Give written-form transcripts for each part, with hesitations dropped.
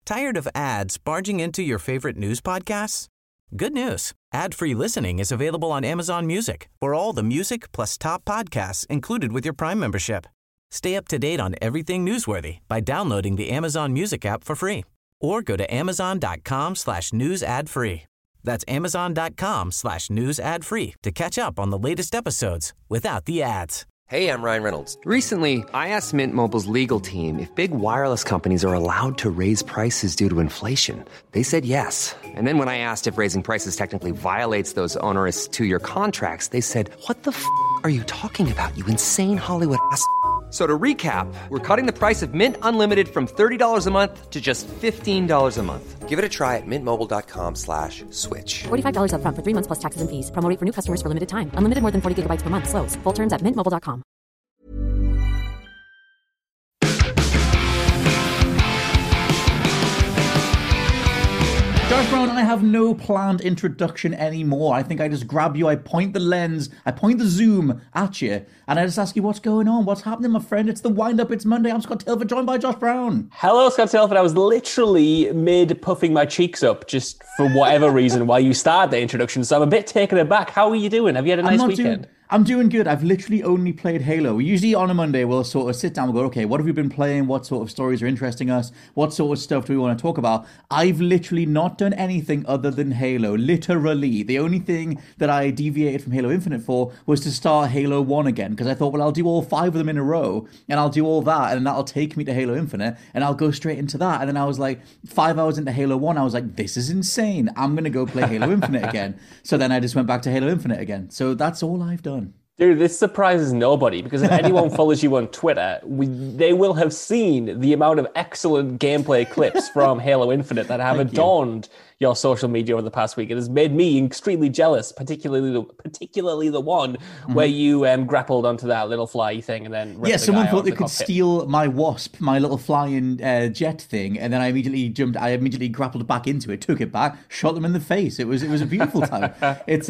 Tired of ads barging into your favorite news podcasts? Good news. Ad-free listening is available on Amazon Music for all the music plus top podcasts included with your Prime membership. Stay up to date on everything newsworthy by downloading the Amazon Music app for free or go to amazon.com/news ad free. That's amazon.com/news ad free to catch up on the latest episodes without the ads. Hey, I'm Ryan Reynolds. Recently, I asked Mint Mobile's legal team if big wireless companies are allowed to raise prices due to inflation. They said yes. And then when I asked if raising prices technically violates those onerous two-year contracts, they said, "What the f*** are you talking about, you insane Hollywood ass?" So to recap, we're cutting the price of Mint Unlimited from $30 a month to just $15 a month. Give it a try at mintmobile.com/switch. $45 up front for 3 months plus taxes and fees. Promo rate for new customers for limited time. Unlimited more than 40 gigabytes per month. Slows full terms at mintmobile.com. Josh Brown, I have no planned introduction anymore. I think I just grab you, I point the lens, I point the zoom at you, and I just ask you what's going on, what's happening, my friend. It's the wind-up, it's Monday. I'm Scott Tilford, joined by Josh Brown. Hello, Scott Tilford. I was literally mid-puffing my cheeks up just for whatever reason while you started the introduction, so I'm a bit taken aback. How are you doing? Have you had a nice weekend? I'm doing good. I've literally only played Halo. Usually on a Monday, we'll sort of sit down and go, okay, what have we been playing? What sort of stories are interesting us? What sort of stuff do we want to talk about? I've literally not done anything other than Halo. Literally. The only thing that I deviated from Halo Infinite for was to start Halo 1 again, because I thought, well, I'll do all 5 of them in a row, and I'll do all that, and that'll take me to Halo Infinite, and I'll go straight into that. And then I was like, 5 hours into Halo 1, I was like, this is insane. I'm going to go play Halo Infinite again. So then I just went back to Halo Infinite again. So that's all I've done. Dude, this surprises nobody, because if anyone follows you on Twitter, they will have seen the amount of excellent gameplay clips from Halo Infinite that have adorned your social media over the past week. It has made me extremely jealous, particularly the one where you grappled onto that little fly thing and then ripped the someone guy thought out they of the could cockpit. steal my wasp, my little flying jet thing, and then I immediately grappled back into it, took it back, shot them in the face. It was a beautiful time. It's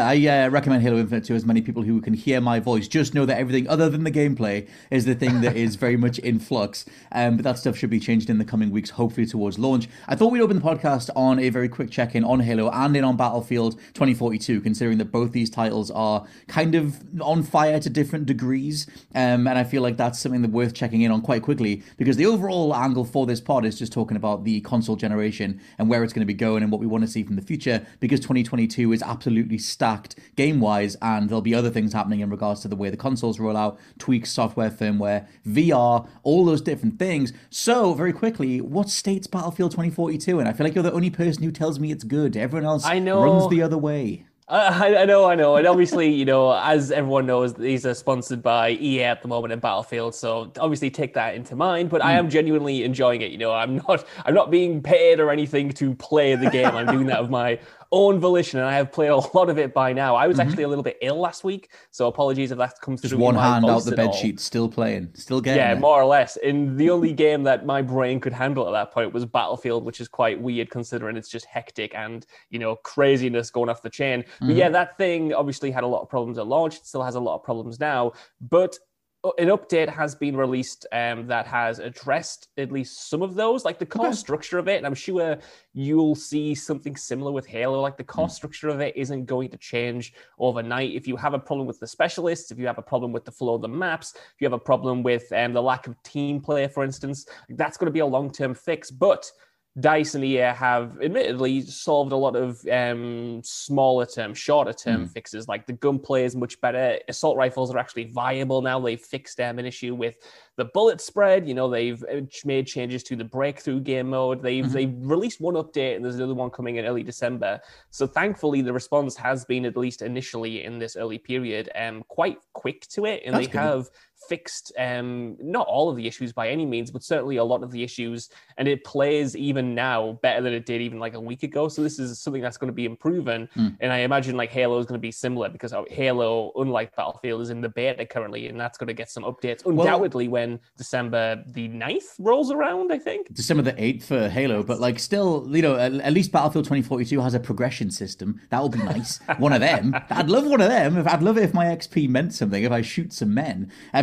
I recommend Halo Infinite to as many people who can hear my voice. Just know that everything other than the gameplay is the thing that is very much in flux. But that stuff should be changed in the coming weeks, hopefully towards launch. I thought we'd open the podcast on a very quick check-in on Halo and in on Battlefield 2042, considering that both these titles are kind of on fire to different degrees. And I feel like that's something that's worth checking in on quite quickly, because the overall angle for this pod is just talking about the console generation and where it's going to be going and what we want to see from the future, because 2022 is absolutely stacked game-wise, and there'll be other things happening in regards to the way the consoles roll out, tweaks, software, firmware, VR, all those different things. So, very quickly, what state's Battlefield 2042 in? I feel like you're the only person who tells me it's good. Everyone else runs the other way. I know. And obviously, as everyone knows, these are sponsored by EA at the moment in Battlefield. So obviously take that into mind. But I am genuinely enjoying it. I'm not being paid or anything to play the game. I'm doing that of my own volition, and I have played a lot of it by now. I was actually a little bit ill last week, so apologies if that comes through. Just one hand out the bed sheet, still playing, still getting Yeah, it. more or less. And the only game that my brain could handle at that point was Battlefield, which is quite weird considering it's just hectic and, craziness going off the chain. But yeah, that thing obviously had a lot of problems at launch. It still has a lot of problems now, but an update has been released that has addressed at least some of those, like the core structure of it. And I'm sure you'll see something similar with Halo. Like the core structure of it isn't going to change overnight. If you have a problem with the specialists, if you have a problem with the flow of the maps, if you have a problem with the lack of team play, for instance, that's going to be a long-term fix. But DICE and EA have admittedly solved a lot of smaller term, shorter term fixes. Like the gunplay is much better. Assault rifles are actually viable now. They've fixed an issue with the bullet spread. They've made changes to the breakthrough game mode. They've released one update, and there's another one coming in early December. So thankfully, the response has been, at least initially in this early period, quite quick to it, and That's have fixed not all of the issues by any means, but certainly a lot of the issues, and it plays even now better than it did even like a week ago. So this is something that's going to be improving, and I imagine like Halo is going to be similar, because Halo, unlike Battlefield, is in the beta currently, and that's going to get some updates undoubtedly when December the 9th rolls around, I think. December the 8th for Halo, but like still, at least Battlefield 2042 has a progression system. That would be nice. One of them. I'd love one of them. I'd love it if my XP meant something, if I shoot some men.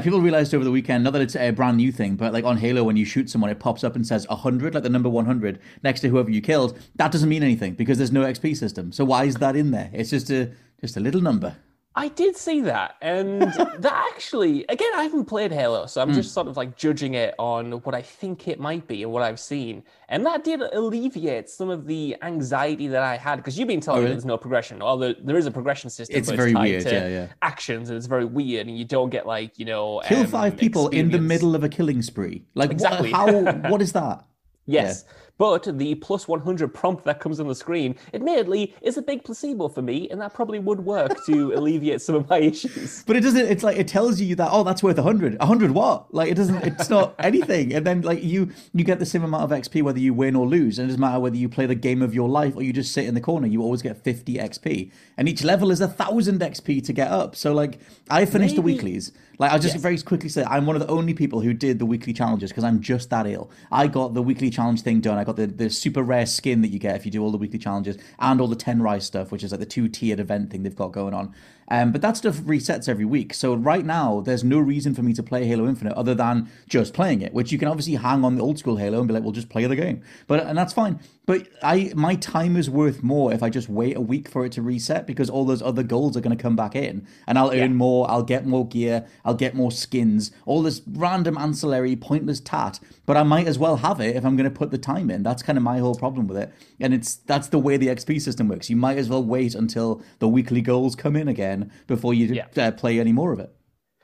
people realized over the weekend, not that it's a brand new thing, but like on Halo, when you shoot someone, it pops up and says 100, like the number 100 next to whoever you killed. That doesn't mean anything because there's no XP system. So why is that in there? It's just a little number. I did see that, and that actually, again, I haven't played Halo, so I'm just sort of like judging it on what I think it might be and what I've seen, and that did alleviate some of the anxiety that I had, because you've been telling me there's no progression. Although there is a progression system, it's but very it's tied weird, to actions, and it's very weird, and you don't get like, kill 5 people in the middle of a killing spree. Like, exactly. What is that? Yes. Yeah. But the plus 100 prompt that comes on the screen, admittedly, is a big placebo for me, and that probably would work to alleviate some of my issues. But it doesn't, it's like, it tells you that, oh, that's worth 100. 100 what? Like, it's not anything. And then, like, you get the same amount of XP whether you win or lose. And it doesn't matter whether you play the game of your life or you just sit in the corner. You always get 50 XP. And each level is 1,000 XP to get up. So, like, I finished the weeklies. Like, I'll just very quickly say, I'm one of the only people who did the weekly challenges because I'm just that ill. I got the weekly challenge thing done. I got the super rare skin that you get if you do all the weekly challenges and all the 10 Rise stuff, which is like the 2-tiered event thing they've got going on. But that stuff resets every week. So right now, there's no reason for me to play Halo Infinite other than just playing it, which you can obviously hang on the old school Halo and be like, well, just play the game. And that's fine. But my time is worth more if I just wait a week for it to reset, because all those other goals are going to come back in and I'll earn more, I'll get more gear, I'll get more skins, all this random ancillary pointless tat. But I might as well have it if I'm going to put the time in. That's kind of my whole problem with it. And that's the way the XP system works. You might as well wait until the weekly goals come in again before you play any more of it.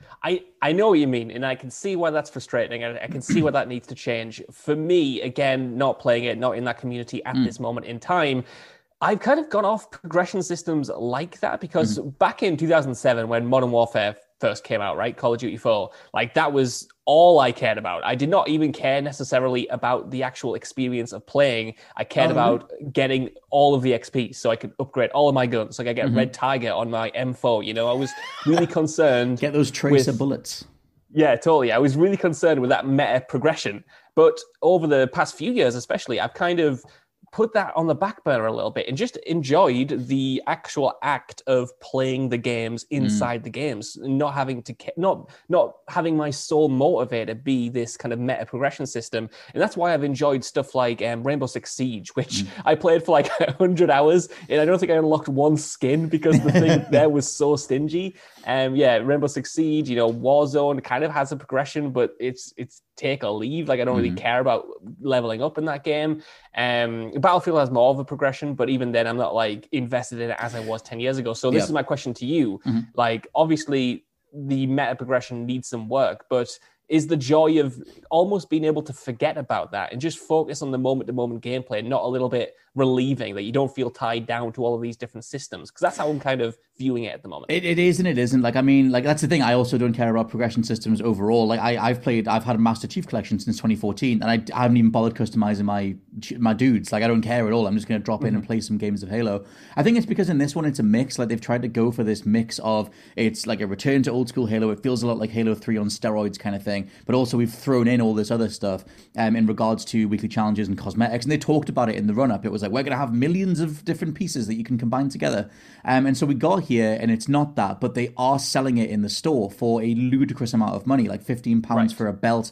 I know what you mean, and I can see why that's frustrating, and I can see why that needs to change. For me, again, not playing it, not in that community at this moment in time, I've kind of gone off progression systems like that, because back in 2007, when Modern Warfare first came out, right, Call of Duty 4, like that was all I cared about. I did not even care necessarily about the actual experience of playing. I cared about getting all of the XP so I could upgrade all of my guns. Like I get Red Tiger on my M4, you know, I was really concerned. Get those tracer bullets. Yeah, totally. I was really concerned with that meta progression. But over the past few years, especially, I've kind of put that on the back burner a little bit and just enjoyed the actual act of playing the games inside the games, not having to not having my sole motivator be this kind of meta progression system. And that's why I've enjoyed stuff like Rainbow Six Siege, which I played for like 100 hours, and I don't think I unlocked one skin because the thing there was so stingy. Rainbow Six Siege, you know, Warzone kind of has a progression, but it's take or leave. Like I don't really care about leveling up in that game. Battlefield has more of a progression, but even then I'm not like invested in it as I was 10 years ago. So this is my question to you. Like obviously the meta progression needs some work, but is the joy of almost being able to forget about that and just focus on the moment-to-moment gameplay, not a little bit relieving that you don't feel tied down to all of these different systems? Because that's how I'm kind of viewing it at the moment. It is and it isn't. Like, I mean, like that's the thing. I also don't care about progression systems overall. Like I've had a Master Chief Collection since 2014, and I haven't even bothered customizing my dudes. Like I don't care at all. I'm just going to drop in and play some games of Halo. I think it's because in this one it's a mix. Like they've tried to go for this mix of, it's like a return to old school Halo. It feels a lot like Halo 3 on steroids kind of thing. But also we've thrown in all this other stuff in regards to weekly challenges and cosmetics. And they talked about it in the run-up. It was like, we're going to have millions of different pieces that you can combine together. And so we got here, and it's not that, but they are selling it in the store for a ludicrous amount of money, like £15 for a belt,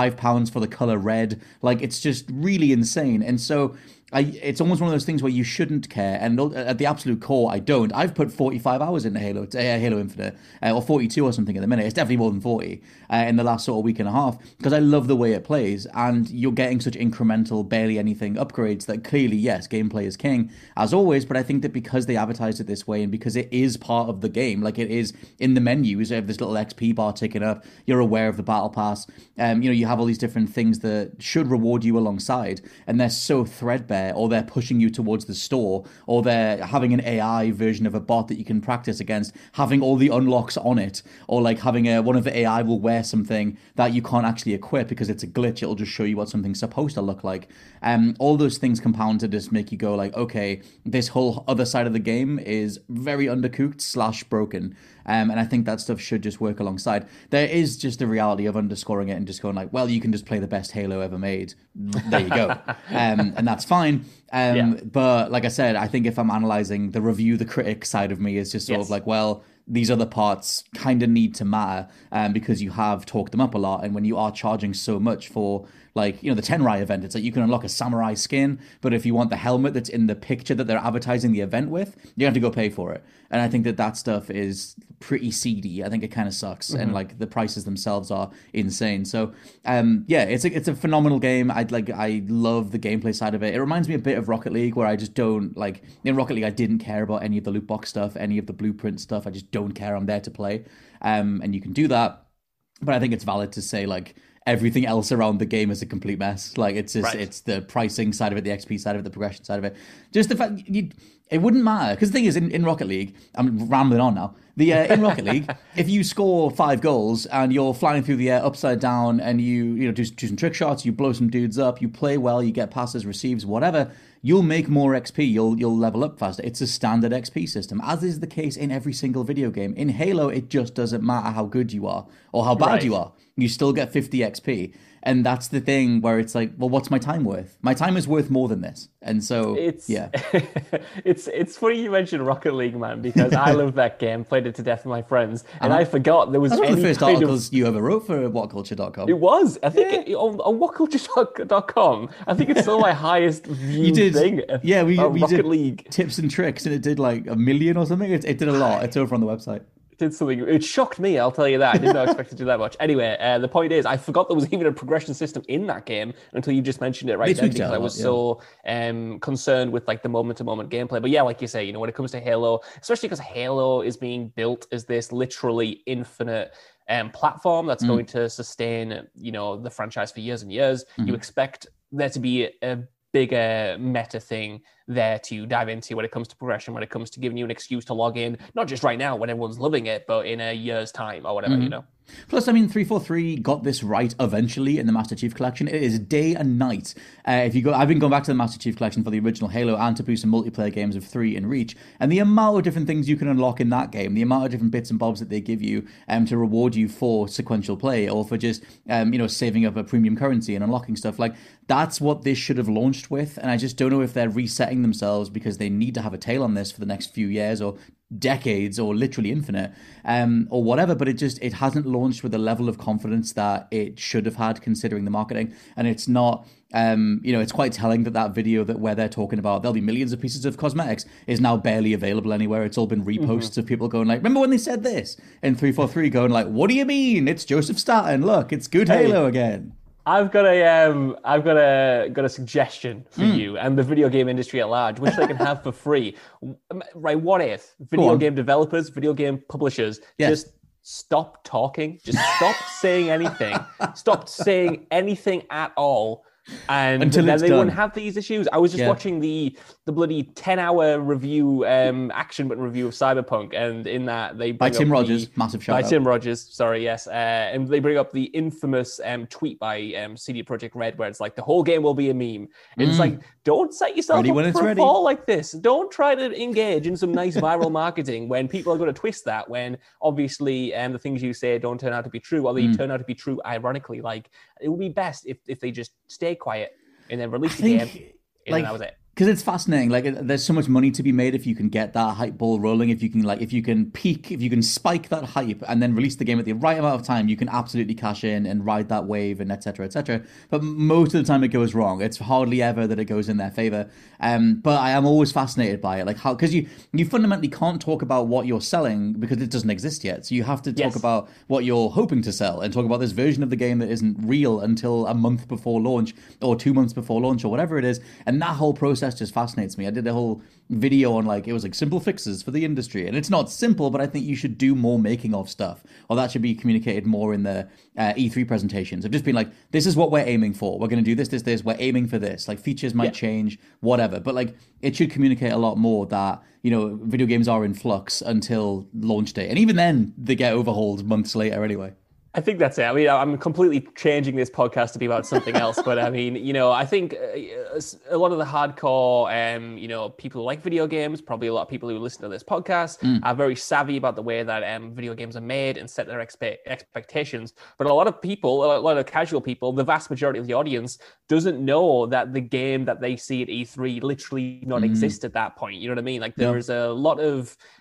£5 for the color red. Like, it's just really insane. And so it's almost one of those things where you shouldn't care, and at the absolute core, I don't. I've put 45 hours into Halo Infinite, or 42 or something at the minute. It's definitely more than 40 in the last sort of week and a half, because I love the way it plays, and you're getting such incremental, barely anything upgrades that clearly, yes, gameplay is king, as always, but I think that because they advertised it this way, and because it is part of the game, like it is in the menus, you have this little XP bar ticking up, you're aware of the battle pass, you have all these different things that should reward you alongside, and they're so threadbare, or they're pushing you towards the store, or they're having an AI version of a bot that you can practice against, having all the unlocks on it, or like having one of the AI will wear something that you can't actually equip because it's a glitch. It'll just show you what something's supposed to look like. All those things compound to just make you go like, okay, this whole other side of the game is very undercooked / broken. And I think that stuff should just work alongside. There is just the reality of underscoring it and just going like, well, you can just play the best Halo ever made. There you go. And that's fine. But like I said, I think if I'm analyzing the review, the critic side of me is just sort of like, well, these other parts kind of need to matter because you have talked them up a lot. And when you are charging so much for, like, the Tenrai event, it's like you can unlock a samurai skin, but if you want the helmet that's in the picture that they're advertising the event with, you have to go pay for it. And I think that stuff is pretty seedy. I think it kind of sucks. And like the prices themselves are insane. So it's a phenomenal game. I love the gameplay side of it. It reminds me a bit of Rocket League, where I just don't like, in Rocket League I didn't care about any of the loot box stuff, any of the blueprint stuff. I just don't care. I'm there to play. And you can do that. But I think it's valid to say, like, everything else around the game is a complete mess. Like, it's just, it's the pricing side of it, the XP side of it, the progression side of it. Just the fact it wouldn't matter. Because the thing is, in Rocket League, I'm rambling on now. In Rocket League, if you score 5 goals and you're flying through the air upside down and you do some trick shots, you blow some dudes up, you play well, you get passes, receives, whatever, you'll make more XP, you'll level up faster. It's a standard XP system, as is the case in every single video game. In Halo, it just doesn't matter how good you are or how bad you are. You still get 50 XP. And that's the thing where it's like, well, what's my time worth? My time is worth more than this. And so, it's funny you mentioned Rocket League, man, because I love that game, played it to death with my friends, and I forgot there was one of the first articles you ever wrote for WhatCulture.com. It was. I think on WhatCulture.com, I think it's still my highest viewed thing. Yeah, we Rocket did League tips and tricks, and it did like 1 million or something. It did a lot. It's over on the website. Did something. It shocked me, I'll tell you that. I did not expect it to do that much. Anyway, the point is, I forgot there was even a progression system in that game until you just mentioned it right then, because I was so concerned with like the moment-to-moment gameplay. But yeah, like you say, when it comes to Halo, especially because Halo is being built as this literally infinite platform that's going to sustain, the franchise for years and years. You expect there to be a bigger meta thing there to dive into when it comes to progression, when it comes to giving you an excuse to log in, not just right now when everyone's loving it, but in a year's time or whatever, Plus, 343 got this right eventually in the Master Chief Collection. It is day and night. I've been going back to the Master Chief Collection for the original Halo and to boost some multiplayer games of 3 in Reach. And the amount of different things you can unlock in that game, the amount of different bits and bobs that they give you to reward you for sequential play or for just, saving up a premium currency and unlocking stuff. Like, that's what this should have launched with. And I just don't know if they're resetting themselves because they need to have a tail on this for the next few years or decades or literally infinite or whatever, but it hasn't launched with the level of confidence that it should have had considering the marketing. And it's not it's quite telling that video where they're talking about there'll be millions of pieces of cosmetics is now barely available anywhere. It's all been reposts of people going like, remember when they said this? And 343 going like, what do you mean? It's Joseph Staten. Look, it's good Halo again. I've got a suggestion for you and the video game industry at large, which they can have for free. Right? What if video game developers, video game publishers just stop talking, just stop saying anything, stop saying anything at all, and until then they done. Wouldn't have these issues. I was just watching the bloody 10-hour review, action button review of Cyberpunk, and in that they bring by Tim Rogers, massive shout out. By Tim Rogers, sorry, yes, and they bring up the infamous tweet by CD Projekt Red, where it's like the whole game will be a meme. And it's like, don't set yourself up for a fall like this. Don't try to engage in some nice viral marketing when people are going to twist that. When obviously the things you say don't turn out to be true, or they turn out to be true ironically. Like, it would be best if they just stay quiet and then release the game, and then that was it. Because it's fascinating. Like, there's so much money to be made if you can get that hype ball rolling. If you can spike that hype and then release the game at the right amount of time, you can absolutely cash in and ride that wave and etc. etc. But most of the time it goes wrong. It's hardly ever that it goes in their favor. But I am always fascinated by it, like how, because you fundamentally can't talk about what you're selling because it doesn't exist yet. So you have to talk about what you're hoping to sell and talk about this version of the game that isn't real until a month before launch or 2 months before launch or whatever it is. And that whole process just fascinates me. I did a whole video on it was like simple fixes for the industry, and it's not simple, but I think you should do more making of stuff, or that should be communicated more in the E3 presentations of just being like, this is what we're aiming for, we're going to do this, we're aiming for this, like features might change, whatever, but like it should communicate a lot more that video games are in flux until launch day, and even then they get overhauled months later anyway. I think that's it. I mean, I'm completely changing this podcast to be about something else, but I mean, I think a lot of the hardcore, people who like video games, probably a lot of people who listen to this podcast, are very savvy about the way that video games are made and set their expectations. But a lot of casual people, the vast majority of the audience, doesn't know that the game that they see at E3 literally not exist at that point. You know what I mean? Like, there's a lot of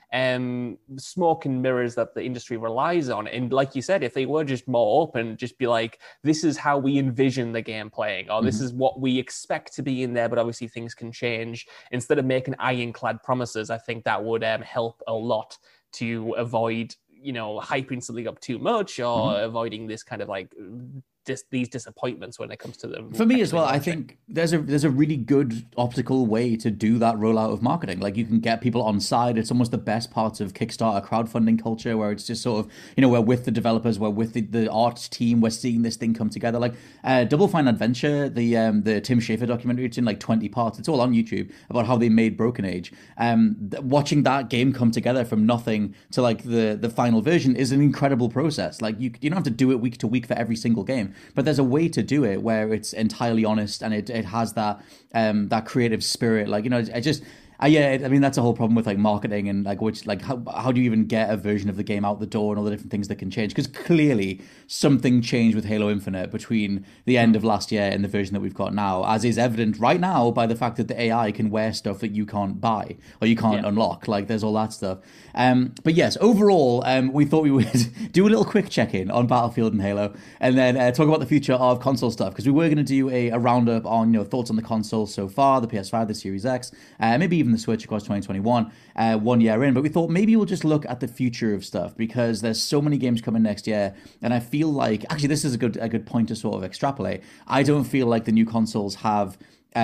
smoke and mirrors that the industry relies on. And like you said, if they were just more open, just be like, this is how we envision the game playing, or this is what we expect to be in there, but obviously things can change. Instead of making ironclad promises, I think that would help a lot to avoid, hyping something up too much, or avoiding this kind of like these disappointments when it comes to them. For me as well, I think there's a really good optical way to do that rollout of marketing. Like, you can get people on side. It's almost the best part of Kickstarter crowdfunding culture, where it's just sort of, we're with the developers, we're with the art team, we're seeing this thing come together. Like Double Fine Adventure, the Tim Schafer documentary, it's in like 20 parts. It's all on YouTube about how they made Broken Age. Watching that game come together from nothing to like the final version is an incredible process. Like, you don't have to do it week to week for every single game. But there's a way to do it where it's entirely honest, and it has that that creative spirit. Like, that's a whole problem with like marketing and like how do you even get a version of the game out the door and all the different things that can change? Because clearly something changed with Halo Infinite between the end of last year and the version that we've got now, as is evident right now by the fact that the AI can wear stuff that you can't buy or you can't unlock. Like, there's all that stuff. But yes, overall, we thought we would do a little quick check-in on Battlefield and Halo, and then talk about the future of console stuff, because we were going to do a roundup on thoughts on the console so far, the PS5, the Series X, maybe even the Switch across 2021, 1 year in. But we thought maybe we'll just look at the future of stuff, because there's so many games coming next year, and I feel like, actually, this is a good point to sort of extrapolate. I don't feel like the new consoles have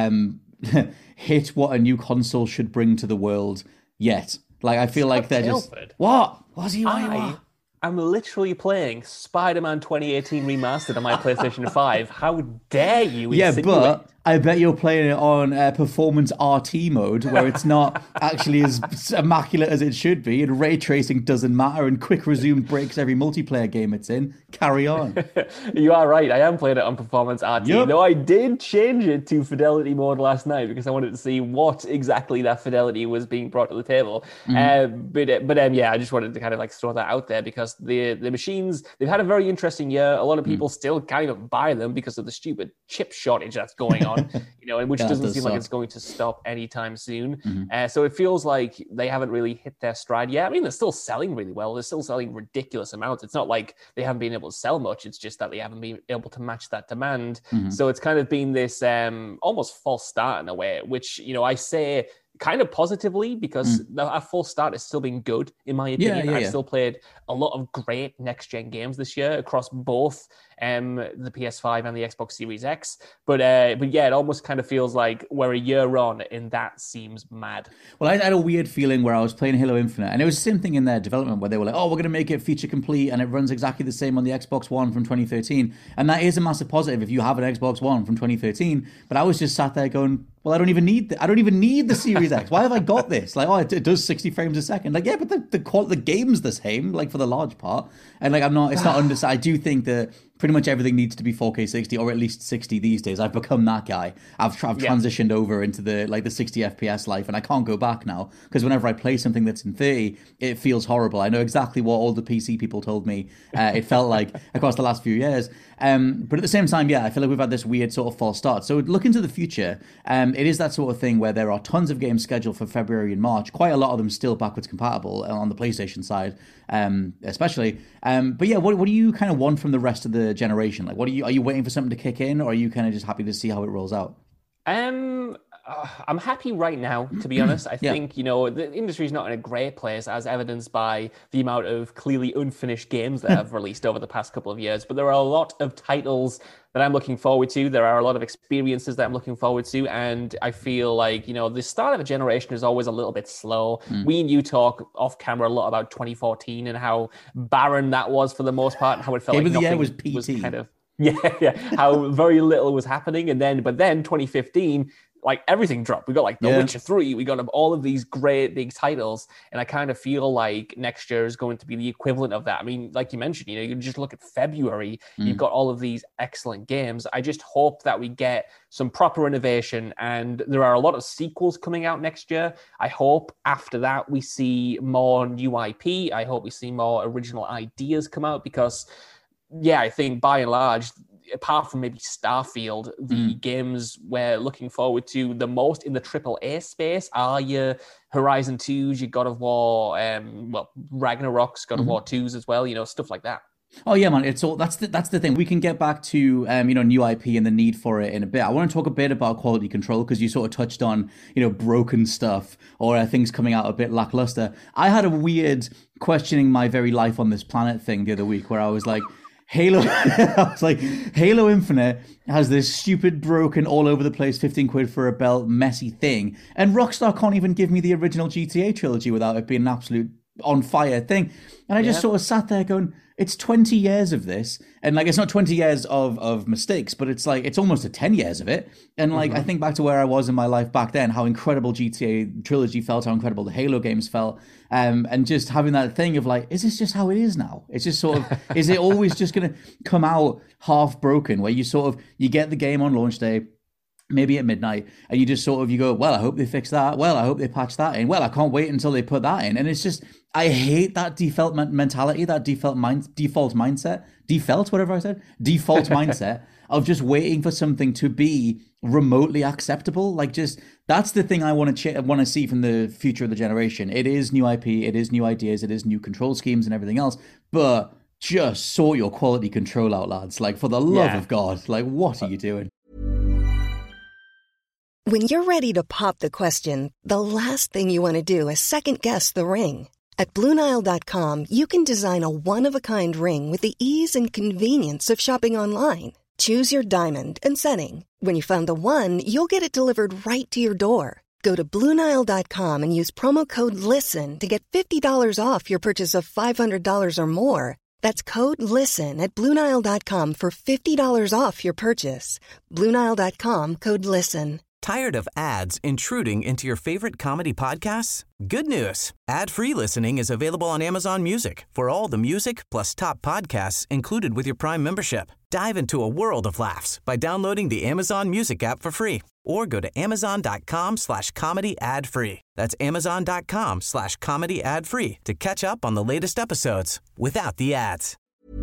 hit what a new console should bring to the world yet. Like, I feel like they're just... What? What's he? I'm literally playing Spider-Man 2018 Remastered on my PlayStation 5. How dare you insinuate? But I bet you're playing it on performance RT mode, where it's not actually as immaculate as it should be, and ray tracing doesn't matter, and quick resume breaks every multiplayer game it's in. Carry on. You are right. I am playing it on performance RT. Yep. Though I did change it to fidelity mode last night because I wanted to see what exactly that fidelity was being brought to the table. But I just wanted to kind of like throw that out there, because the machines, they've had a very interesting year. A lot of people still kind of buy them because of the stupid chip shortage that's going on. And which doesn't seem like it's going to stop anytime soon. So it feels like they haven't really hit their stride yet. I mean, they're still selling really well. They're still selling ridiculous amounts. It's not like they haven't been able to sell much. It's just that they haven't been able to match that demand. So it's kind of been this almost false start in a way, which, I say kind of positively, because a full start has still been good, in my opinion. I've still played a lot of great next-gen games this year across both the PS5 and the Xbox Series X. But it almost kind of feels like we're a year on, and that seems mad. Well, I had a weird feeling where I was playing Halo Infinite, and it was the same thing in their development, where they were like, oh, we're going to make it feature complete, and it runs exactly the same on the Xbox One from 2013. And that is a massive positive if you have an Xbox One from 2013. But I was just sat there going, well, I don't even need the Series X. Why have I got this? Like, it does 60 frames a second. Like, yeah, but the game's the same, like, for the large part. And like, it's not under. I do think that pretty much everything needs to be 4K 60, or at least 60 these days. I've become that guy. I've transitioned over into the 60 FPS life, and I can't go back now, because whenever I play something that's in 30, it feels horrible. I know exactly what all the PC people told me it felt like across the last few years. But at the same time, I feel like we've had this weird sort of false start. So look into the future. It is that sort of thing where there are tons of games scheduled for February and March, quite a lot of them still backwards compatible on the PlayStation side, especially. But yeah, what do you kind of want from the rest of the generation? Like, are you waiting for something to kick in, or are you kind of just happy to see how it rolls out? I'm happy right now, to be honest. I think, the industry's not in a great place, as evidenced by the amount of clearly unfinished games that have released over the past couple of years. But there are a lot of titles that I'm looking forward to. There are a lot of experiences that I'm looking forward to. And I feel like, the start of a generation is always a little bit slow. We and you talk off camera a lot about 2014 and how barren that was for the most part, and how it felt like nothing was kind of... how very little was happening. But then 2015, like, everything dropped. We got like The Witcher 3, we got all of these great big titles, and I kind of feel like next year is going to be the equivalent of that. I mean, like you mentioned, you just look at February, you've got all of these excellent games. I just hope that we get some proper innovation, and there are a lot of sequels coming out next year. I hope after that we see more new IP. I hope we see more original ideas come out, because I think by and large, apart from maybe Starfield, the games we're looking forward to the most in the AAA space are your Horizon 2s, your God of War, Ragnarok's, God of War 2s as well, stuff like that. Oh yeah, man! It's all that's the thing. We can get back to new IP and the need for it in a bit. I want to talk a bit about quality control because you sort of touched on broken stuff or things coming out a bit lackluster. I had a weird questioning my very life on this planet thing the other week where I was like, Halo Infinite has this stupid, broken, all over the place, 15 quid for a belt, messy thing, and Rockstar can't even give me the original GTA trilogy without it being an absolute on fire thing. And I just sort of sat there going, it's 20 years of this, and it's not 20 years of mistakes, but it's it's almost 10 years of it. And I think back to where I was in my life back then, how incredible GTA trilogy felt, how incredible the Halo games felt, and just having that thing of is this just how it is now? It's just sort of, is it always just going to come out half broken, where you get the game on launch day, maybe at midnight, and you just you go, well, I hope they fix that. Well, I hope they patch that in. Well, I can't wait until they put that in. And it's just, I hate that default mentality, that default mindset of just waiting for something to be remotely acceptable. That's the thing I want to see from the future of the generation. It is new IP, it is new ideas, it is new control schemes and everything else, but just sort your quality control out, lads. For the love of God, what are you doing? When you're ready to pop the question, the last thing you want to do is second-guess the ring. At BlueNile.com, you can design a one-of-a-kind ring with the ease and convenience of shopping online. Choose your diamond and setting. When you find the one, you'll get it delivered right to your door. Go to BlueNile.com and use promo code LISTEN to get $50 off your purchase of $500 or more. That's code LISTEN at BlueNile.com for $50 off your purchase. BlueNile.com, code LISTEN. Tired of ads intruding into your favorite comedy podcasts? Good news. Ad-free listening is available on Amazon Music for all the music plus top podcasts included with your Prime membership. Dive into a world of laughs by downloading the Amazon Music app for free or go to amazon.com/comedy ad-free. That's amazon.com/comedy ad-free to catch up on the latest episodes without the ads.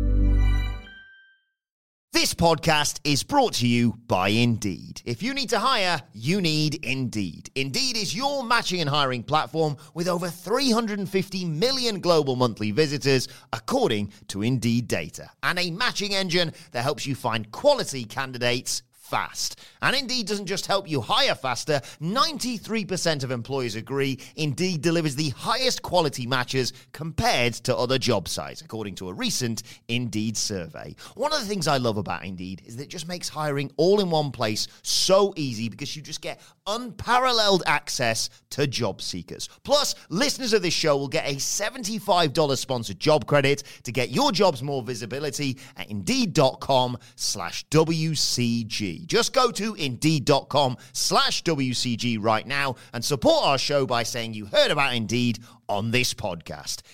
This podcast is brought to you by Indeed. If you need to hire, you need Indeed. Indeed is your matching and hiring platform with over 350 million global monthly visitors, according to Indeed data, and a matching engine that helps you find quality candidates fast. And Indeed doesn't just help you hire faster. 93% of employers agree Indeed delivers the highest quality matches compared to other job sites, according to a recent Indeed survey. One of the things I love about Indeed is that it just makes hiring all in one place so easy because you just get unparalleled access to job seekers. Plus, listeners of this show will get a $75 sponsored job credit to get your jobs more visibility at Indeed.com/WCG. Just go to Indeed.com/WCG right now and support our show by saying you heard about Indeed on this podcast.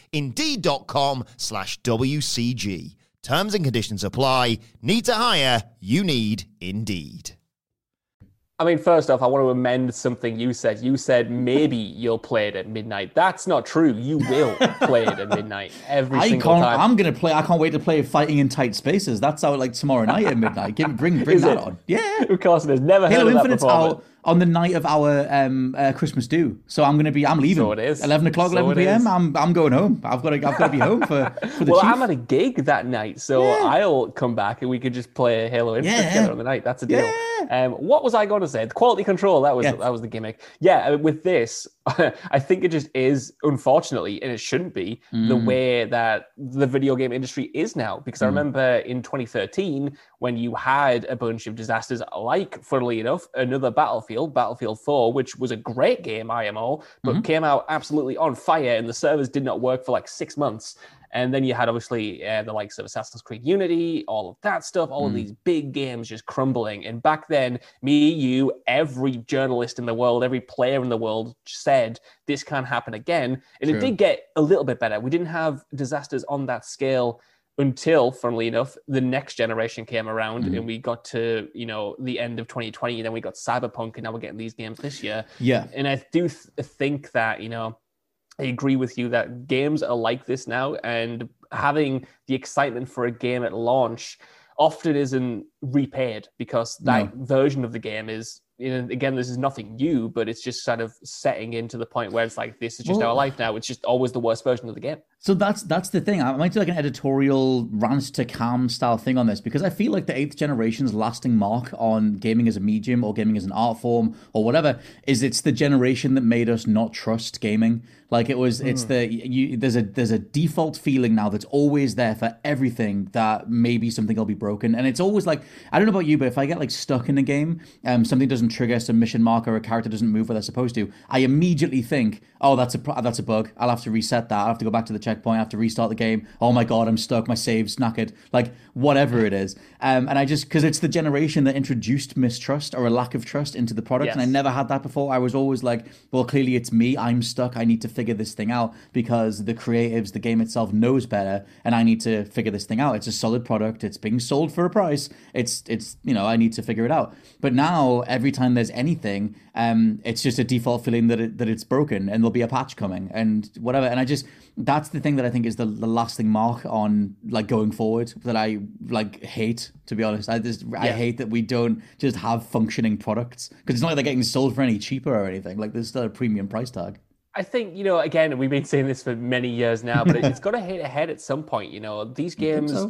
Indeed.com/WCG. Terms and conditions apply. Need to hire? You need Indeed. I mean, first off, I want to amend something you said. You said maybe you'll play it at midnight. That's not true. You will play it at midnight every single time. I'm going to play. I can't wait to play Fighting in Tight Spaces. That's out tomorrow night at midnight. Bring that on. Yeah. Of course it is. Never Halo heard of Infinite's that before. out on the night of our Christmas do. So I'm leaving. So it is. 11 o'clock, 11 p.m. I'm going home. I've got to be home for the Well, Chief. I'm at a gig that night, so I'll come back and we could just play Halo Infinite together on the night. That's a deal. What was I going to say? The quality control, that was the gimmick. Yeah, with this, I think it just is, unfortunately, and it shouldn't be, the way that the video game industry is now. Because I remember in 2013, when you had a bunch of disasters like, funnily enough, another Battlefield 4, which was a great game, IMO, but came out absolutely on fire and the servers did not work for 6 months. And then you had, obviously, the likes of Assassin's Creed Unity, all of that stuff, all of these big games just crumbling. And back then, me, you, every journalist in the world, every player in the world said, this can't happen again. And it did get a little bit better. We didn't have disasters on that scale until, funnily enough, the next generation came around and we got to, the end of 2020. And then we got Cyberpunk, and now we're getting these games this year. Yeah. And I do think that, I agree with you that games are like this now, and having the excitement for a game at launch often isn't repaid because that version of the game is, again, this is nothing new, but it's just sort of setting into the point where it's like, this is just our life now. It's just always the worst version of the game. So that's the thing. I might do like an editorial rant to Cam style thing on this, because I feel like the 8th generation's lasting mark on gaming as a medium or gaming as an art form or whatever is it's the generation that made us not trust gaming. Like it was, it's there's a default feeling now that's always there for everything that maybe something will be broken. And it's always like, I don't know about you, but if I get like stuck in a game, something doesn't trigger some mission marker, a character doesn't move where they're supposed to, I immediately think, oh, that's a bug. I'll have to reset that. I'll have to go back to the checkpoint. I have to restart the game. Oh my God, I'm stuck. My save's knackered. Like whatever it is. And I just, because it's the generation that introduced mistrust or a lack of trust into the product. Yes. And I never had that before. I was always like, well, clearly it's me. I'm stuck. I need to figure this thing out because the creatives, the game itself knows better. And I need to figure this thing out. It's a solid product. It's being sold for a price. It's I need to figure it out. But now every time there's anything, it's just a default feeling that it's broken and there'll be a patch coming and whatever. And that's the thing that I think is the lasting mark on like going forward that I like hate, to be honest. I hate that we don't just have functioning products, because it's not like they're getting sold for any cheaper or anything. Like there's still a premium price tag. I think, again, we've been saying this for many years now, but it's got to hit a head at some point. These games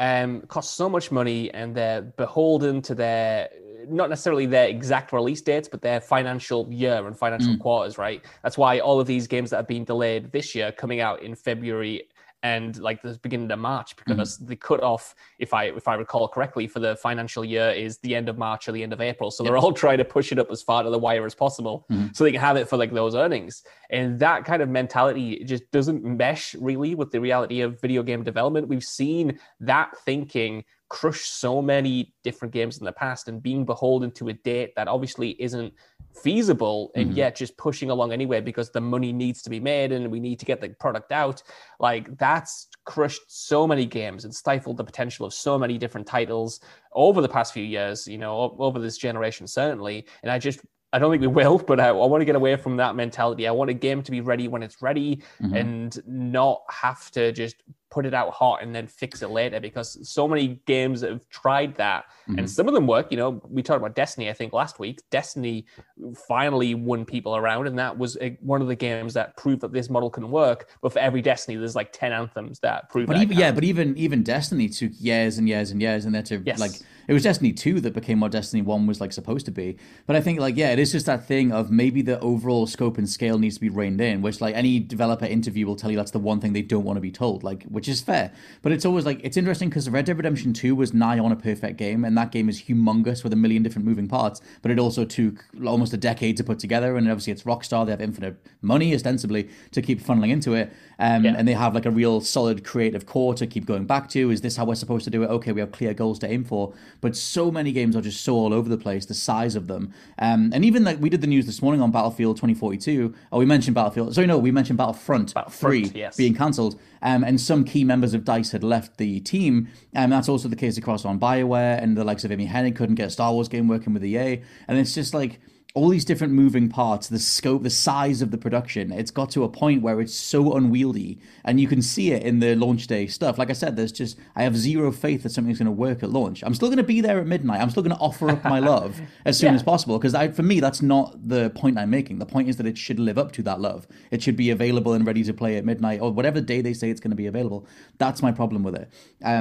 cost so much money and they're beholden to their, not necessarily their exact release dates, but their financial year and financial quarters, right? That's why all of these games that have been delayed this year coming out in February and like the beginning of March, because the cutoff, if I recall correctly, for the financial year is the end of March or the end of April. So they're all trying to push it up as far to the wire as possible so they can have it for like those earnings. And that kind of mentality just doesn't mesh really with the reality of video game development. We've seen that thinking crush so many different games in the past, and being beholden to a date that obviously isn't feasible and yet just pushing along anyway because the money needs to be made and we need to get the product out. Like that's crushed so many games and stifled the potential of so many different titles over the past few years, over this generation certainly. And I don't think we will, but I want to get away from that mentality. I want a game to be ready when it's ready and not have to just put it out hot and then fix it later, because so many games have tried that and some of them work. We talked about Destiny, I think last week. Destiny finally won people around, and that was one of the games that proved that this model can work. But for every Destiny, there's like 10 anthems that prove that. But even Destiny took years and years and years, and it was Destiny 2 that became what Destiny 1 was like supposed to be. But I think it is just that thing of maybe the overall scope and scale needs to be reined in, which like any developer interview will tell you that's the one thing they don't want to be told, which is fair. But it's always like, it's interesting because Red Dead Redemption 2 was nigh on a perfect game, and that game is humongous with a million different moving parts, but it also took almost a decade to put together, and obviously it's Rockstar, they have infinite money ostensibly to keep funneling into it, and they have like a real solid creative core to keep going back to. Is this how we're supposed to do it? Okay, we have clear goals to aim for. But so many games are just so all over the place, the size of them. And even like we did the news this morning on Battlefield 2042. We mentioned Battlefield. Sorry, no, we mentioned Battlefront 3 being cancelled. And some key members of DICE had left the team. And that's also the case across on BioWare, and the likes of Amy Hennig couldn't get a Star Wars game working with EA. And it's just like all these different moving parts, the scope, the size of the production, it's got to a point where it's so unwieldy, and you can see it in the launch day stuff. Like I said, I have zero faith that something's going to work at launch. I'm still going to be there at midnight. I'm still going to offer up my love as soon as possible, because for me, that's not the point I'm making. The point is that it should live up to that love. It should be available and ready to play at midnight or whatever day they say it's going to be available. That's my problem with it.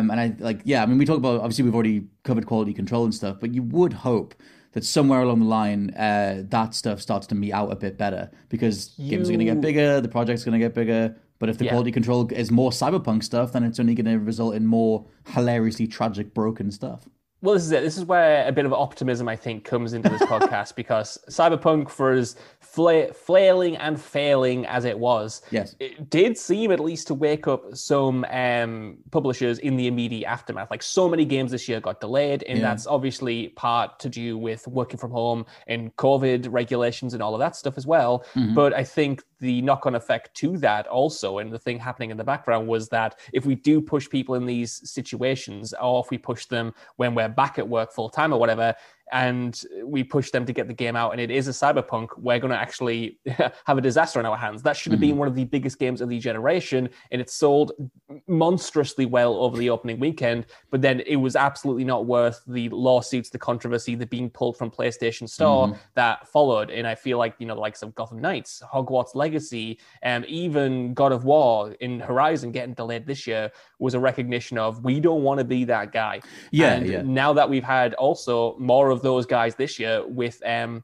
We talk about, obviously we've already covered quality control and stuff, but you would hope that somewhere along the line, that stuff starts to meet out a bit better, because games are going to get bigger, the project's going to get bigger. But if the quality control is more cyberpunk stuff, then it's only going to result in more hilariously tragic, broken stuff. Well, this is it. This is where a bit of optimism, I think, comes into this podcast, because Cyberpunk, for as flailing and failing as it was, it did seem at least to wake up some publishers in the immediate aftermath. Like, so many games this year got delayed, and that's obviously part to do with working from home and COVID regulations and all of that stuff as well. But I think the knock-on effect to that also, and the thing happening in the background, was that if we do push people in these situations, or if we push them when we're back at work full-time or whatever, and we push them to get the game out, and it is a Cyberpunk, we're going to actually have a disaster on our hands. That should have been one of the biggest games of the generation, and it sold monstrously well over the opening weekend, but then it was absolutely not worth the lawsuits, the controversy, the being pulled from PlayStation Store that followed. And I feel like, the likes of Gotham Knights, Hogwarts Legacy, and even God of War in Horizon getting delayed this year was a recognition of, we don't want to be that guy. Now that we've had also more of those guys this year with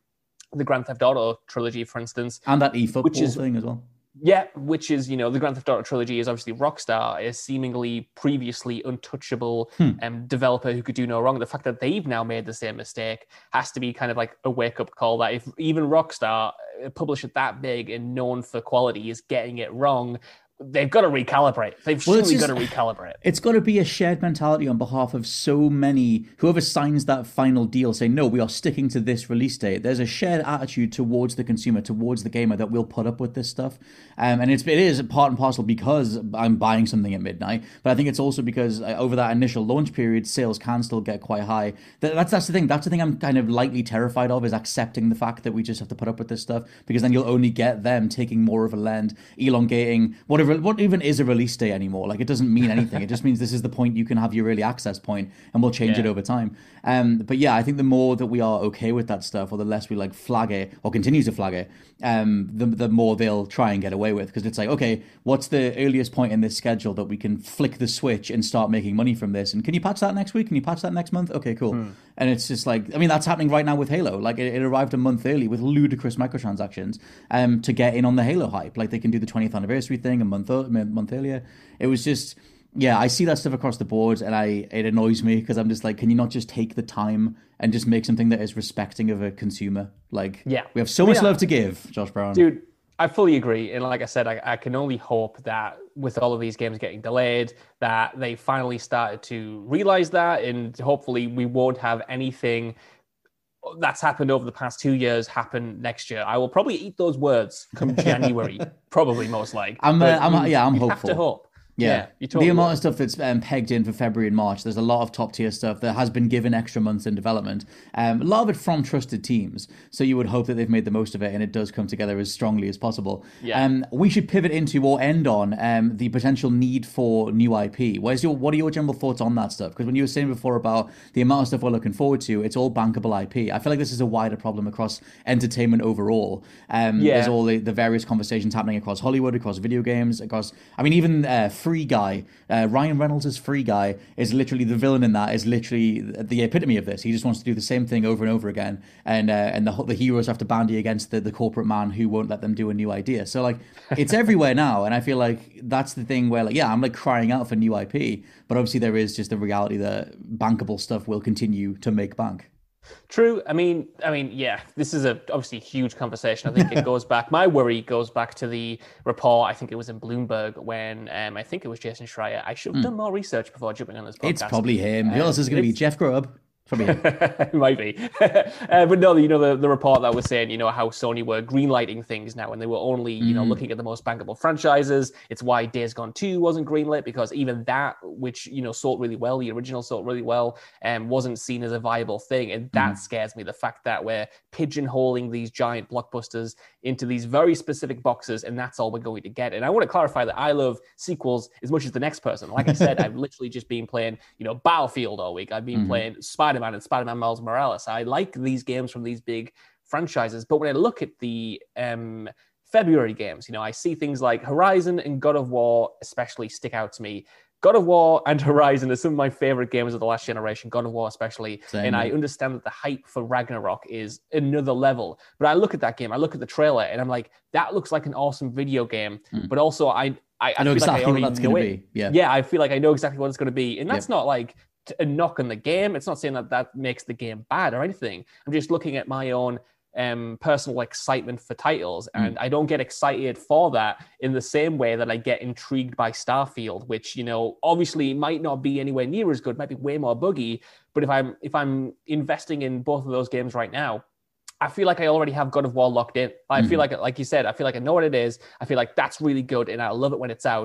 the Grand Theft Auto trilogy, for instance. And that eFootball thing as well. Yeah, which is, the Grand Theft Auto trilogy is obviously Rockstar, a seemingly previously untouchable developer who could do no wrong. The fact that they've now made the same mistake has to be kind of like a wake-up call that if even Rockstar, a publisher that big and known for quality, is getting it wrong, they've got to recalibrate. They've surely got to recalibrate. It's got to be a shared mentality on behalf of so many. Whoever signs that final deal, say, no, we are sticking to this release date. There's a shared attitude towards the consumer, towards the gamer, that will put up with this stuff. And it is part and parcel because I'm buying something at midnight. But I think it's also because over that initial launch period, sales can still get quite high. That's the thing. That's the thing I'm kind of lightly terrified of, is accepting the fact that we just have to put up with this stuff, because then you'll only get them taking more of a lend, elongating what even is a release day anymore. Like, it doesn't mean anything. It just means this is the point you can have your early access point, and we'll change it over time. But yeah, I think the more that we are okay with that stuff, or the less we like flag it or continue to flag it, the more they'll try and get away with. Because it's like, okay, what's the earliest point in this schedule that we can flick the switch and start making money from this? And can you patch that next week? Can you patch that next month? Okay, cool. And it's just like, I mean, that's happening right now with Halo. Like, it arrived a month early with ludicrous microtransactions to get in on the Halo hype. Like, they can do the 20th anniversary thing a month earlier. It was just, yeah, I see that stuff across the board, and it annoys me, because I'm just like, can you not just take the time and just make something that is respecting of a consumer? Like, we have so much love to give, Josh Brown. Dude, I fully agree. And like I said, I can only hope that with all of these games getting delayed, that they finally started to realize that, and hopefully we won't have anything that's happened over the past 2 years happen next year. I will probably eat those words come January, probably, most likely. I'm hopeful. Have to hope. Yeah, the amount of stuff that's pegged in for February and March, there's a lot of top tier stuff that has been given extra months in development. A lot of it from trusted teams, so you would hope that they've made the most of it, and it does come together as strongly as possible. We should pivot into, or end on, the potential need for new IP. What are your general thoughts on that stuff? Because when you were saying before about the amount of stuff we're looking forward to, it's all bankable IP. I feel like this is a wider problem across entertainment overall. There's all the various conversations happening across Hollywood, across video games, even Free Guy, Ryan Reynolds' Free Guy is literally the villain in that, is literally the epitome of this. He just wants to do the same thing over and over again, and the heroes have to bandy against the corporate man who won't let them do a new idea. So like, it's everywhere now, and I feel like that's the thing where, like, yeah, I'm like crying out for new IP, but obviously there is just the reality that bankable stuff will continue to make bank. True. I mean, yeah, this is obviously a huge conversation. I think it goes back. My worry goes back to the report. I think it was in Bloomberg when I think it was Jason Schreier. I should have done more research before jumping on this podcast. It's probably him. Who else is going to be? Jeff Grubb. It might be. But no, the report that was saying, how Sony were greenlighting things now, and they were only, looking at the most bankable franchises. It's why Days Gone 2 wasn't greenlit, because even that, which, sold really well, the original sold really well, wasn't seen as a viable thing. And that scares me, the fact that we're pigeonholing these giant blockbusters into these very specific boxes, and that's all we're going to get. And I want to clarify that I love sequels as much as the next person. Like I said, I've literally just been playing, Battlefield all week. I've been playing Spider-Man and Spider-Man Miles Morales. I like these games from these big franchises, but when I look at the February games, I see things like Horizon and God of War especially stick out to me. God of War and Horizon are some of my favorite games of the last generation, God of War especially. Same. And I understand that the hype for Ragnarok is another level. But I look at that game, I look at the trailer, and I'm like, that looks like an awesome video game. But also, I know exactly what that's going to be. Yeah, I feel like I know exactly what it's going to be. And that's not like a knock on the game. It's not saying that makes the game bad or anything. I'm just looking at my own personal excitement for titles, and I don't get excited for that in the same way that I get intrigued by Starfield, which obviously might not be anywhere near as good, might be way more buggy, but if I'm investing in both of those games right now, I feel like I already have God of War locked in. I feel like you said, I feel like I know what it is. I feel like that's really good, and I love it when it's out.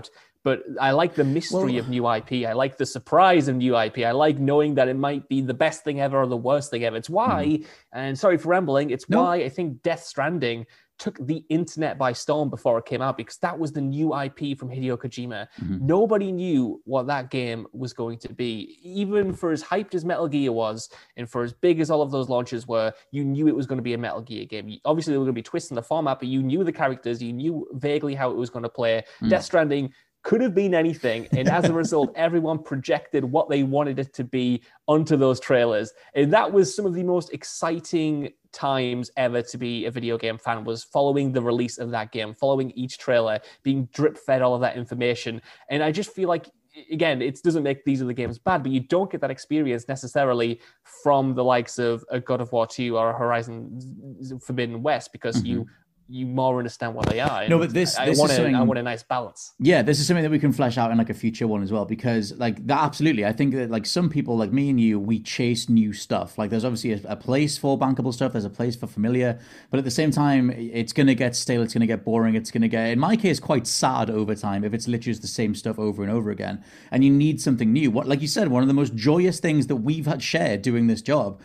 but I like the mystery of new IP. I like the surprise of new IP. I like knowing that it might be the best thing ever or the worst thing ever. It's why, and sorry for rambling, it's why I think Death Stranding took the internet by storm before it came out, because that was the new IP from Hideo Kojima. Nobody knew what that game was going to be. Even for as hyped as Metal Gear was, and for as big as all of those launches were, you knew it was going to be a Metal Gear game. Obviously, there were going to be twists in the format, but you knew the characters, you knew vaguely how it was going to play. Death Stranding could have been anything, and as a result, everyone projected what they wanted it to be onto those trailers. And that was some of the most exciting times ever to be a video game fan, was following the release of that game, following each trailer, being drip fed all of that information. And I just feel like, again, it doesn't make these other games bad, but you don't get that experience necessarily from the likes of a God of War 2 or a Horizon Forbidden West, because you more understand what they are. No, but I want a nice balance. Yeah, this is something that we can flesh out in like a future one as well, because like that, absolutely. I think that like some people like me and you, we chase new stuff. Like there's obviously a place for bankable stuff. There's a place for familiar, but at the same time, it's going to get stale. It's going to get boring. It's going to get, in my case, quite sad over time if it's literally just the same stuff over and over again. And you need something new. What, like you said, one of the most joyous things that we've had shared doing this job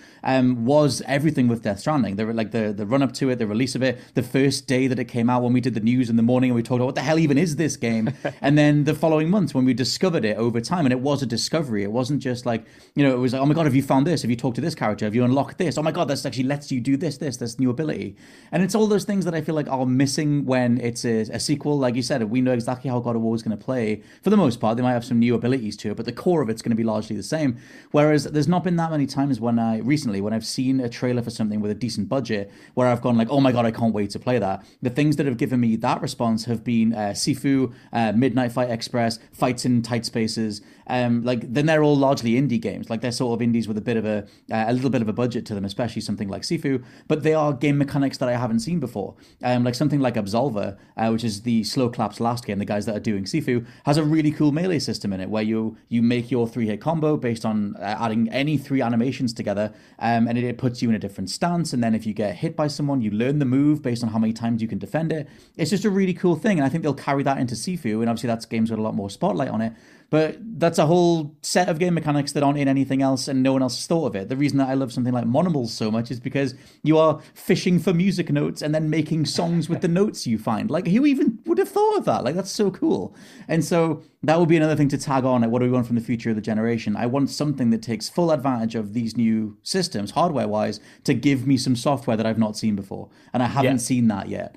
was everything with Death Stranding. The run up to it, the release of it, the first day that it came out, when we did the news in the morning and we talked about what the hell even is this game, and then the following months when we discovered it over time, and it was a discovery. It wasn't just like, you know, it was like, oh my god, have you found this? Have you talked to this character? Have you unlocked this? Oh my god, this actually lets you do this new ability. And it's all those things that I feel like are missing when it's a sequel. Like you said, we know exactly how God of War is going to play for the most part. They might have some new abilities to it, but the core of it's going to be largely the same. Whereas there's not been that many times when I've seen a trailer for something with a decent budget where I've gone like, oh my god, I can't wait to play that. The things that have given me that response have been Sifu, Midnight Fight Express, fights in tight spaces. Then they're all largely indie games. Like they're sort of indies with a bit of a little bit of a budget to them, especially something like Sifu. But they are game mechanics that I haven't seen before. Like something like Absolver, which is the Slow Clap's last game, the guys that are doing Sifu, has a really cool melee system in it where you make your 3-hit combo based on adding any 3 animations together, and it puts you in a different stance. And then if you get hit by someone, you learn the move based on how many times you can defend it. It's just a really cool thing, and I think they'll carry that into Sifu, and obviously that's games with a lot more spotlight on it. But that's a whole set of game mechanics that aren't in anything else, and no one else has thought of it. The reason that I love something like Monomals so much is because you are fishing for music notes and then making songs with the notes you find. Like, who even would have thought of that? Like, that's so cool. And so that would be another thing to tag on at what do we want from the future of the generation. I want something that takes full advantage of these new systems, hardware-wise, to give me some software that I've not seen before. And I haven't seen that yet.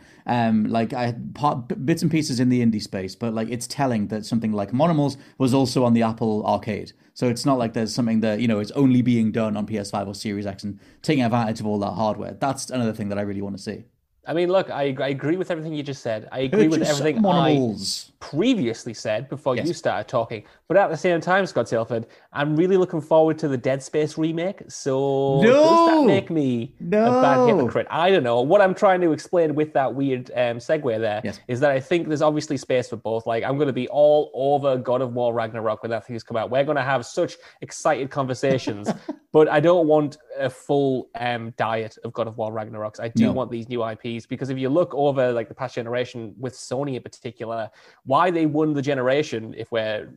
Bits and pieces in the indie space, but like it's telling that something like Monomals was also on the Apple Arcade. So it's not like there's something that, you know, is only being done on PS5 or Series X and taking advantage of all that hardware. That's another thing that I really want to see. I mean, look, I agree with everything you just said. I agree with everything I previously said before you started talking. But at the same time, Scott Tilford, I'm really looking forward to the Dead Space remake. So does that make me a bad hypocrite? I don't know. What I'm trying to explain with that weird segue there is that I think there's obviously space for both. Like, I'm going to be all over God of War Ragnarok when that thing's come out. We're going to have such excited conversations. But I don't want a full diet of God of War Ragnaroks. I do want these new IPs, because if you look over like the past generation with Sony in particular, why they won the generation, if we're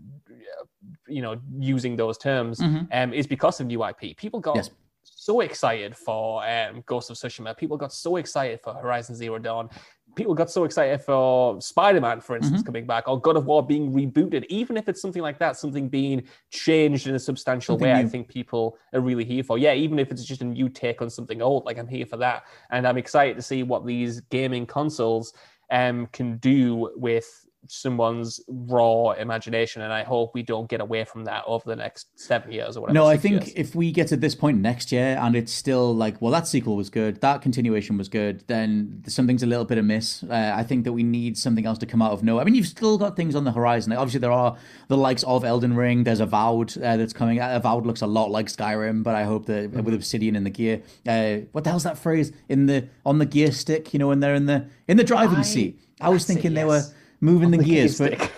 using those terms, is because of new IP. People got so excited for Ghost of Tsushima. People got so excited for Horizon Zero Dawn. People got so excited for Spider-Man, for instance, coming back, or God of War being rebooted. Even if it's something like that, something being changed in a substantial way, I think people are really here for. Yeah, even if it's just a new take on something old, like I'm here for that. And I'm excited to see what these gaming consoles can do with someone's raw imagination, and I hope we don't get away from that over the next 7 years or whatever. No, I think if we get to this point next year and it's still like, well, that sequel was good, that continuation was good, then something's a little bit amiss. I think that we need something else to come out of nowhere. I mean, you've still got things on the horizon. Like, obviously, there are the likes of Elden Ring. There's Avowed that's coming. Avowed looks a lot like Skyrim, but I hope that with Obsidian in the gear. What the hell's that phrase? On the gear stick, when they're in the driving seat. I was thinking they were moving the gears, but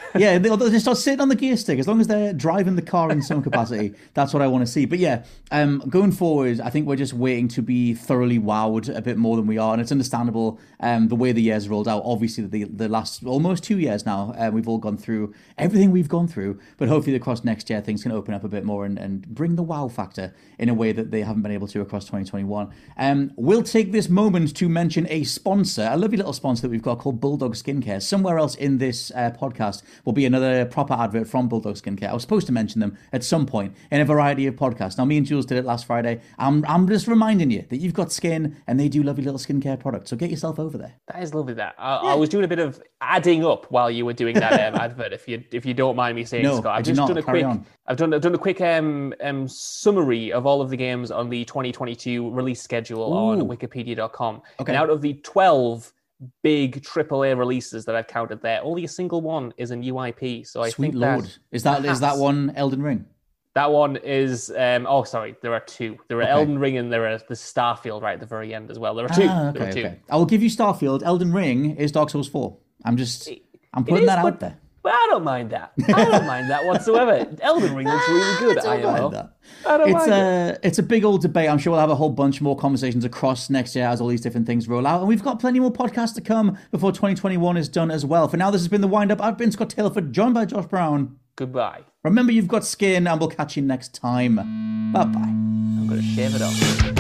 Yeah, they'll just start sitting on the gear stick as long as they're driving the car in some capacity. That's what I want to see. But yeah, going forward, I think we're just waiting to be thoroughly wowed a bit more than we are, and it's understandable the way the years rolled out. Obviously, the last almost 2 years now, we've all gone through everything we've gone through. But hopefully, across next year, things can open up a bit more and bring the wow factor in a way that they haven't been able to across 2021. We'll take this moment to mention a sponsor, a lovely little sponsor that we've got called Bulldog Skincare. Somewhere else in this podcast will be another proper advert from Bulldog Skincare. I was supposed to mention them at some point in a variety of podcasts. Now, me and Jules did it last Friday. I'm just reminding you that you've got skin and they do lovely little skincare products. So get yourself over there. That is lovely. I was doing a bit of adding up while you were doing that advert. If you don't mind me saying, no, Scott, I've just done a quick summary of all of the games on the 2022 release schedule on Wikipedia.com. Okay. And out of the 12 big AAA releases that I've counted there, only a single one is a new IP. So I Sweet think Lord. Is that one Elden Ring? That one is, there are two. There are Elden Ring and there are the Starfield right at the very end as well. There are two. Okay. I will give you Starfield. Elden Ring is Dark Souls 4. I'm putting that out there. But I don't mind that. I don't mind that whatsoever. Elden Ring looks really good. I don't mind that. It's a big old debate. I'm sure we'll have a whole bunch more conversations across next year as all these different things roll out. And we've got plenty more podcasts to come before 2021 is done as well. For now, this has been The Wind Up. I've been Scott Taylorford, joined by Josh Brown. Goodbye. Remember, you've got skin, and we'll catch you next time. Bye-bye. I'm going to shave it off.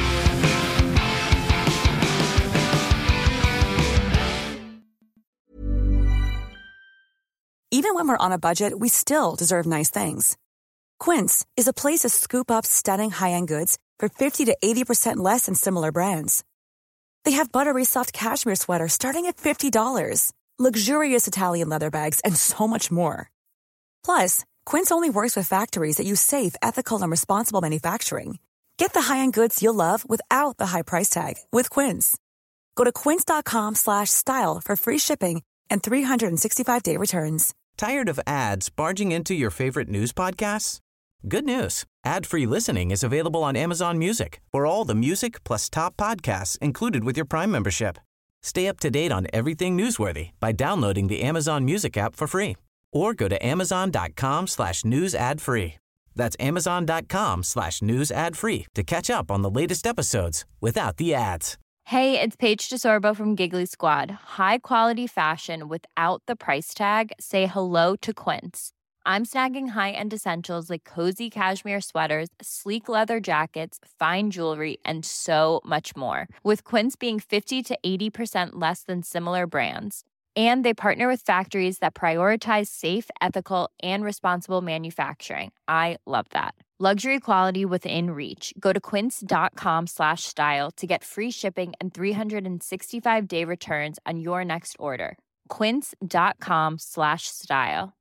Even when we're on a budget, we still deserve nice things. Quince is a place to scoop up stunning high-end goods for 50 to 80% less than similar brands. They have buttery soft cashmere sweaters starting at $50, luxurious Italian leather bags, and so much more. Plus, Quince only works with factories that use safe, ethical, and responsible manufacturing. Get the high-end goods you'll love without the high price tag with Quince. Go to quince.com/style for free shipping and 365-day returns. Tired of ads barging into your favorite news podcasts? Good news. Ad-free listening is available on Amazon Music for all the music plus top podcasts included with your Prime membership. Stay up to date on everything newsworthy by downloading the Amazon Music app for free or go to amazon.com/news ad free. That's amazon.com/news ad free to catch up on the latest episodes without the ads. Hey, it's Paige DeSorbo from Giggly Squad. High quality fashion without the price tag. Say hello to Quince. I'm snagging high-end essentials like cozy cashmere sweaters, sleek leather jackets, fine jewelry, and so much more. With Quince being 50 to 80% less than similar brands. And they partner with factories that prioritize safe, ethical, and responsible manufacturing. I love that. Luxury quality within reach. Go to quince.com/style to get free shipping and 365-day returns on your next order. Quince.com/style.